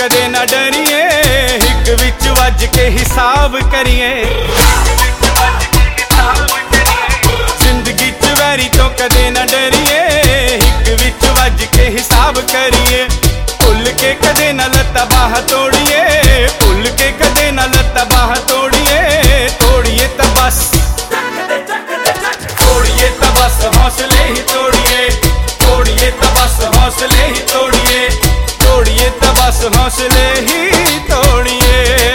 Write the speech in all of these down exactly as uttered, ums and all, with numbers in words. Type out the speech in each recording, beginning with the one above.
कदे ना डरिए, हिक विच वज के हिसाब करिए। जिंदगी च वैरी तो कदे ना डरिए, हिक विच वज के हिसाब करिए। भुल के कदे ना लत्ता बाह तोड़िए, भुल के कदे ना लत्ता बाह तोड़िए। तोड़िए तो बस, तोड़िए तो बस हौसले ही तोड़िए, तोड़िए तो बस हौसले ही तोड़िए, तोड़िए तो बस हौसले ही तोड़िए।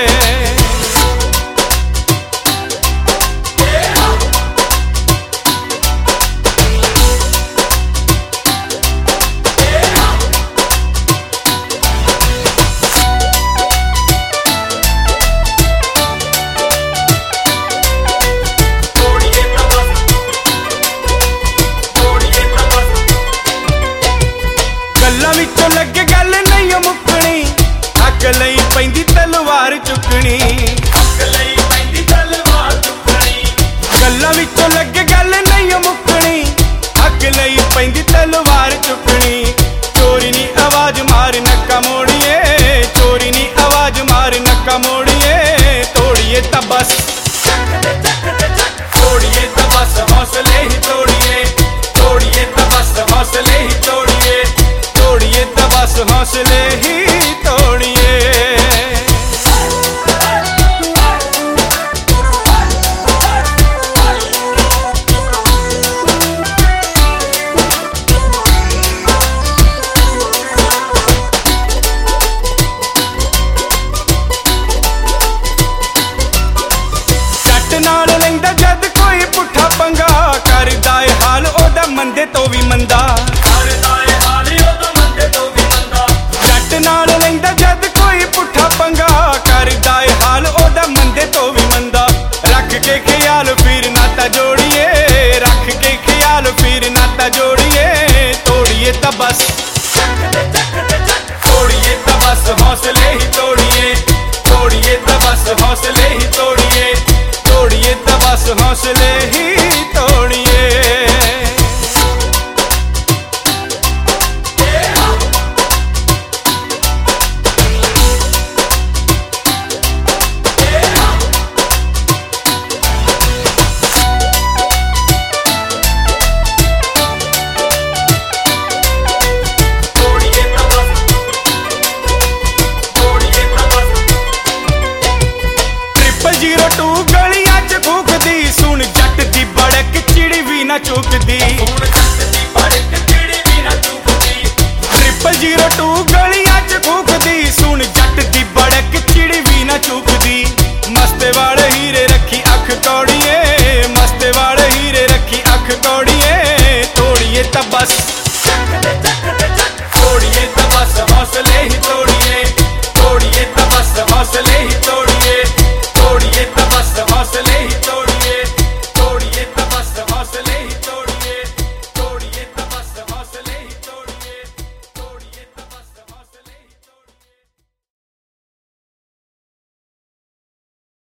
विचों लगे गल नहीं मुकनी, हक लई पैंदी तलवार चुकनी। हक लई पैंदी तलवार चुकनी, गल्लां विचों लगे गल नहीं मुकनी, हक लई पैंदी तलवार चुकनी। चोरी नी आवाज मार नक्का मोड़िए, चोरी नी आवाज मार नक्का मोड़िए। तोड़िए तो बस, तोड़िए तो बस हौसले ही तोड़िए, तोड़िए तो बस हौसले ही तोड़िए, तोड़िए तो बस हौसले ही तोड़िए। जट नाल लैंदा जद कोई पुट्ठा पंगा, करदा ए हाल ओदा मंदे तो भी मंदा। नाल लैंदा जद कोई पुट्ठा पंगा, करदा ए हाल ओदा मंदे तो भी मंदा। रख के ख्याल फिर नाता जोड़िए, रख के ख्याल फिर नाता जोड़िए। तोड़िए तो बस, तोड़िए तो बस हौसले ही तोड़िए, तोड़िए तो बस हौसले ही तोड़िए, तोड़िए तो बस हौसले ही तोड़िए। जीरो टू गलियां च फूकदी, सुन जट दी बड़क चिड़ी भी ना चुकदी। ट्रिपल जीरो टू गलियां च फूकदी, सुन जट दी बड़क चिड़ी भी ना चुकदी। मस्ते वाले हीरे रखी अख तोड़िए,